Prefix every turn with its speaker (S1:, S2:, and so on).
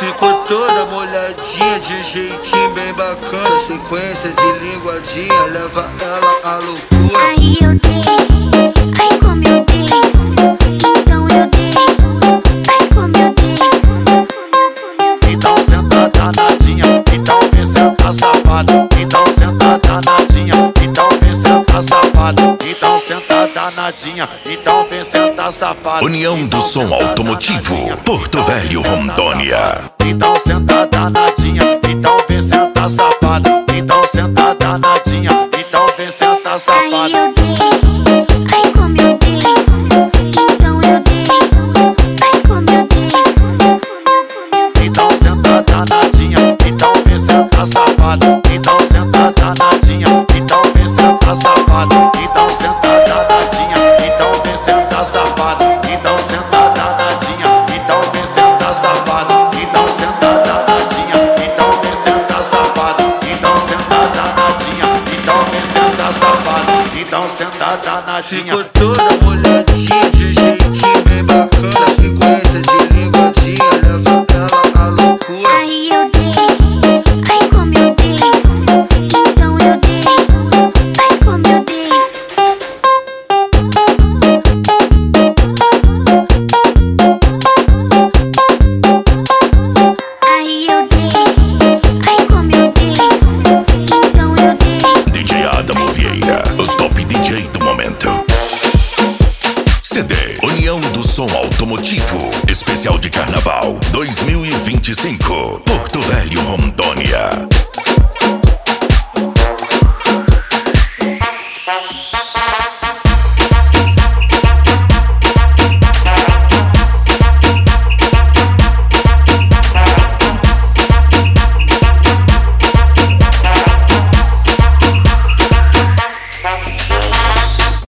S1: Ficou toda molhadinha, de jeitinho bem bacana. Sequência de linguadinha, leva ela à loucura.
S2: Aí eu dei, aí como eu dei, então eu dei, aí como eu dei.
S3: Então senta danadinha, então vem sentar safada. Então senta danadinha, então vem sentar safada. Então senta danadinha, então vem sentar safada.
S4: União do Som Automotivo, Porto Velho, Rondônia.
S3: Então senta danadinha, então vem sentar safada. Então senta danadinha, então vem sentar safada.
S2: Aí eu dei, aí como eu dei, então eu dei, aí como eu dei.
S3: Então senta danadinha, então vem sentar safada. Então senta danadinha, então vem sentar safada. Então senta danadinha, então vem sentar safada. Então senta danadinha, então vem sentar safada. Então senta danadinha, então vem sentar safada. Então senta danadinha, então vem sentar safada. Então senta danadinha.
S1: Ficou toda molhadinha, de jeitinho bem bacana. Sequência de linguadinha, leva ela à loucura.
S2: Aí eu dei, aí como eu dei, então eu dei, aí como eu dei. Aí eu dei, aí como eu dei, então eu dei.
S4: DJ Adamo Vieira, o top DJ do momento. CD União do Som Automotivo, especial de Carnaval 2025, Porto Velho, Rondônia.